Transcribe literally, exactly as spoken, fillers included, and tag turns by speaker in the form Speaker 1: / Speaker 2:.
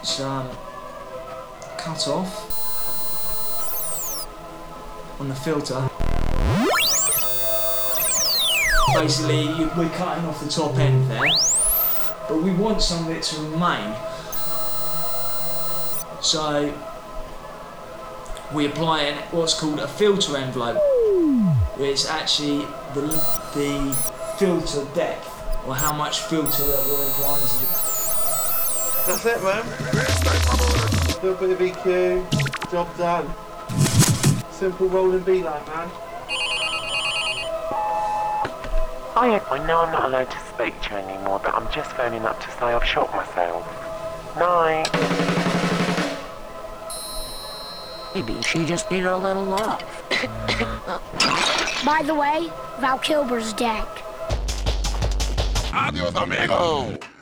Speaker 1: It's um, cut off on the filter. Basically, you, we're cutting off the top end there, but we want some of it to remain. So we apply an, what's called a filter envelope, where it's actually the, the filter depth, or how much filter that we're applying to the...
Speaker 2: That's it, man. A little bit of E Q, job done. Simple rolling B-line, man.
Speaker 3: Hi, I know I'm not allowed to speak to you anymore, but I'm just phoning up to say I've shot myself. Night.
Speaker 4: Maybe she just needed a little love.
Speaker 5: By the way, Val Kilmer's dead.
Speaker 4: Adios, amigo!